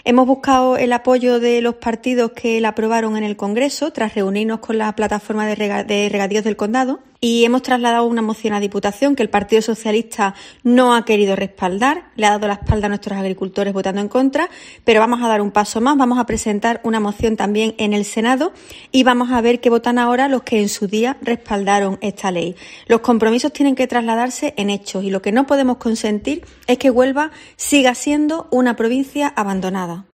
Hemos buscado el apoyo de los partidos que la aprobaron en el Congreso tras reunirnos con la plataforma de regadíos del condado y hemos trasladado una moción a Diputación que el Partido Socialista no ha querido respaldar, le ha dado la espalda a nuestros agricultores votando en contra, pero vamos a dar un paso más, vamos a presentar una moción también en el Senado y vamos a ver qué votan ahora los que en su día respaldaron esta ley. Los compromisos tienen que trasladarse en hechos y lo que no podemos consentir es que Huelva siga siendo una provincia abandonada.